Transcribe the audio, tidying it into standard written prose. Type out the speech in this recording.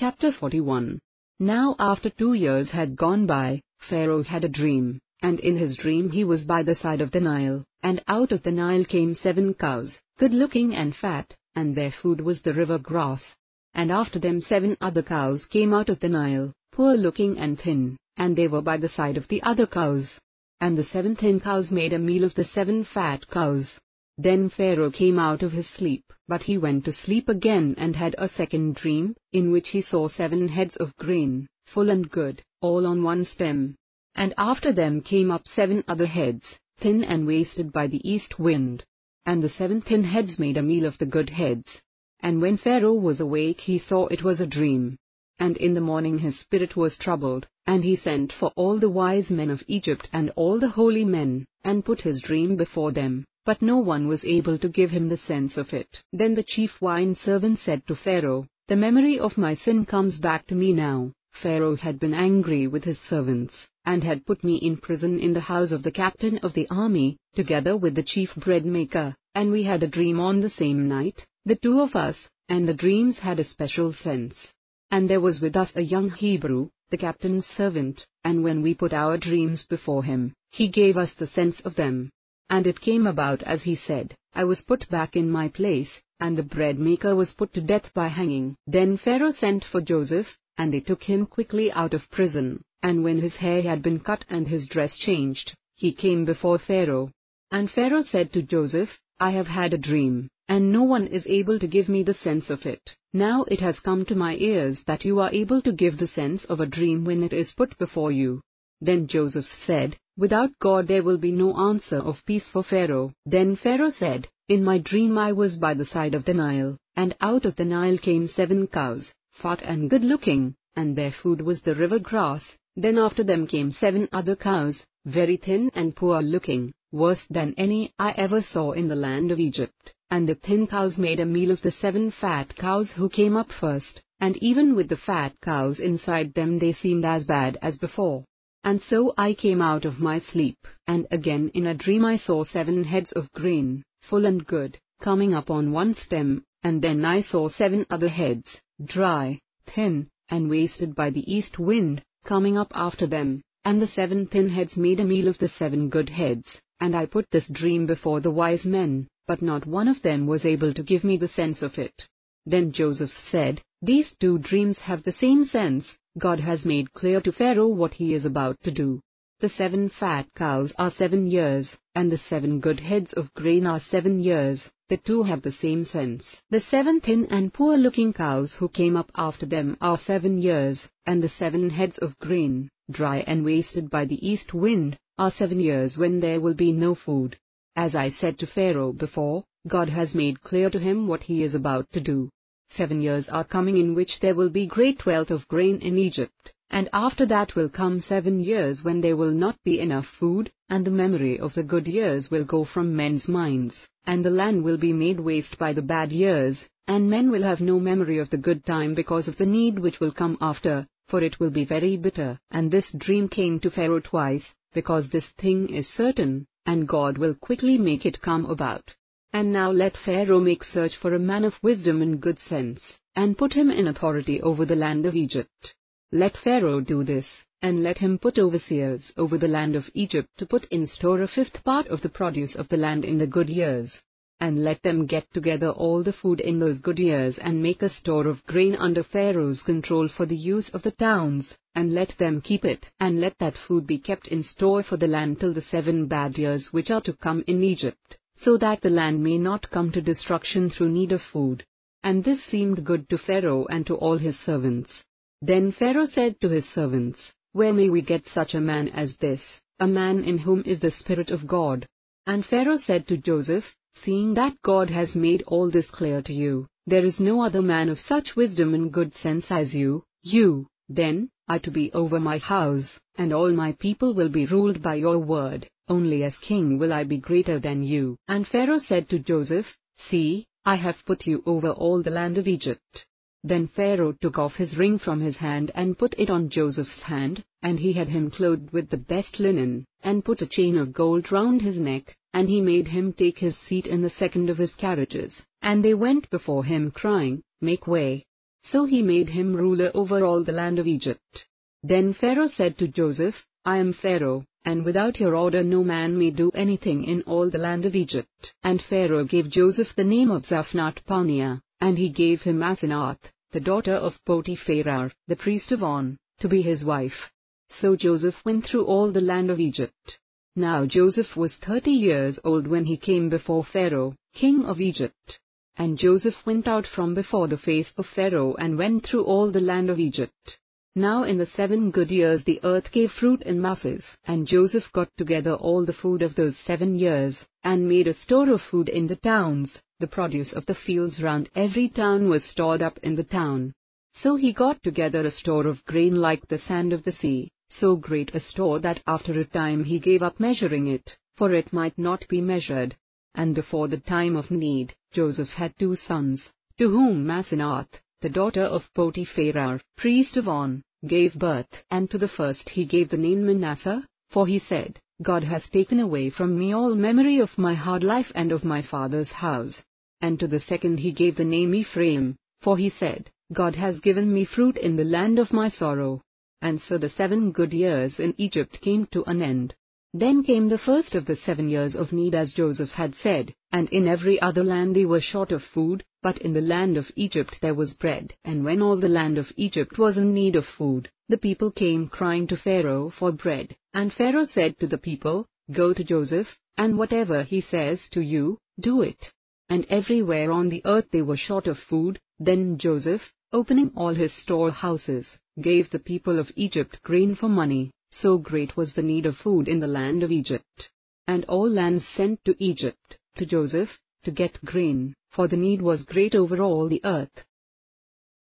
Chapter 41. Now after 2 years had gone by, Pharaoh had a dream, and in his dream he was by the side of the Nile, and out of the Nile came 7 cows, good-looking and fat, and their food was the river grass. And after them 7 other cows came out of the Nile, poor-looking and thin, and they were by the side of the other cows. And the 7 thin cows made a meal of the 7 fat cows. Then Pharaoh came out of his sleep, but he went to sleep again and had a second dream, in which he saw 7 heads of grain, full and good, all on one stem. And after them came up 7 other heads, thin and wasted by the east wind. And the 7 thin heads made a meal of the good heads. And when Pharaoh was awake he saw it was a dream. And in the morning his spirit was troubled, and he sent for all the wise men of Egypt and all the holy men, and put his dream before them. But no one was able to give him the sense of it. Then the chief wine servant said to Pharaoh, "The memory of my sin comes back to me now." Pharaoh had been angry with his servants, and had put me in prison in the house of the captain of the army, together with the chief bread maker, and we had a dream on the same night, the 2 of us, and the dreams had a special sense. And there was with us a young Hebrew, the captain's servant, and when we put our dreams before him, he gave us the sense of them. And it came about as he said. I was put back in my place, and the bread maker was put to death by hanging. Then Pharaoh sent for Joseph, and they took him quickly out of prison, and when his hair had been cut and his dress changed, he came before Pharaoh. And Pharaoh said to Joseph, "I have had a dream, and no one is able to give me the sense of it. Now it has come to my ears that you are able to give the sense of a dream when it is put before you." Then Joseph said, "Without God there will be no answer of peace for Pharaoh." Then Pharaoh said, "In my dream I was by the side of the Nile, and out of the Nile came 7 cows, fat and good-looking, and their food was the river grass. Then after them came 7 other cows, very thin and poor-looking, worse than any I ever saw in the land of Egypt. And the thin cows made a meal of the 7 fat cows who came up first, and even with the fat cows inside them they seemed as bad as before. And so I came out of my sleep, and again in a dream I saw 7 heads of grain, full and good, coming up on one stem, and then I saw 7 other heads, dry, thin, and wasted by the east wind, coming up after them, and the 7 thin heads made a meal of the 7 good heads, and I put this dream before the wise men, but not one of them was able to give me the sense of it." Then Joseph said, "These 2 dreams have the same sense. God has made clear to Pharaoh what he is about to do. The 7 fat cows are 7 years, and the 7 good heads of grain are 7 years, the 2 have the same sense. The 7 thin and poor-looking cows who came up after them are 7 years, and the 7 heads of grain, dry and wasted by the east wind, are 7 years when there will be no food. As I said to Pharaoh before, God has made clear to him what he is about to do. 7 years are coming in which there will be great wealth of grain in Egypt, and after that will come 7 years when there will not be enough food, and the memory of the good years will go from men's minds, and the land will be made waste by the bad years, and men will have no memory of the good time because of the need which will come after, for it will be very bitter. And this dream came to Pharaoh twice, because this thing is certain, and God will quickly make it come about. And now let Pharaoh make search for a man of wisdom and good sense, and put him in authority over the land of Egypt. Let Pharaoh do this, and let him put overseers over the land of Egypt to put in store a 5th part of the produce of the land in the good years. And let them get together all the food in those good years and make a store of grain under Pharaoh's control for the use of the towns, and let them keep it, and let that food be kept in store for the land till the 7 bad years which are to come in Egypt, so that the land may not come to destruction through need of food." And this seemed good to Pharaoh and to all his servants. Then Pharaoh said to his servants, "Where may we get such a man as this, a man in whom is the Spirit of God?" And Pharaoh said to Joseph, "Seeing that God has made all this clear to you, there is no other man of such wisdom and good sense as you, then, are to be over my house, and all my people will be ruled by your word. Only as king will I be greater than you." And Pharaoh said to Joseph, "See, I have put you over all the land of Egypt." Then Pharaoh took off his ring from his hand and put it on Joseph's hand, and he had him clothed with the best linen, and put a chain of gold round his neck, and he made him take his seat in the second of his carriages. And they went before him crying, "Make way." So he made him ruler over all the land of Egypt. Then Pharaoh said to Joseph, I am Pharaoh, and without your order no man may do anything in all the land of Egypt. And Pharaoh gave Joseph the name of Zaphnath-Paaneah, and he gave him Asenath, the daughter of Potiphar, the priest of On, to be his wife. So Joseph went through all the land of Egypt. Now Joseph was 30 years old when he came before Pharaoh, king of Egypt. And Joseph went out from before the face of Pharaoh and went through all the land of Egypt. Now in the 7 good years the earth gave fruit in masses, and Joseph got together all the food of those 7 years, and made a store of food in the towns. The produce of the fields round every town was stored up in the town. So he got together a store of grain like the sand of the sea, so great a store that after a time he gave up measuring it, for it might not be measured. And before the time of need, Joseph had 2 sons, to whom Asenath, the daughter of Potiphar, priest of On, gave birth. And to the first he gave the name Manasseh, for he said, God has taken away from me all memory of my hard life and of my father's house. And to the second he gave the name Ephraim, for he said, God has given me fruit in the land of my sorrow. And so the 7 good years in Egypt came to an end. Then came the first of the 7 years of need as Joseph had said, and in every other land they were short of food, but in the land of Egypt there was bread. And when all the land of Egypt was in need of food, the people came crying to Pharaoh for bread. And Pharaoh said to the people, Go to Joseph, and whatever he says to you, do it. And everywhere on the earth they were short of food. Then Joseph, opening all his storehouses, gave the people of Egypt grain for money. So great was the need of food in the land of Egypt. And all lands sent to Egypt, to Joseph, to get grain, for the need was great over all the earth.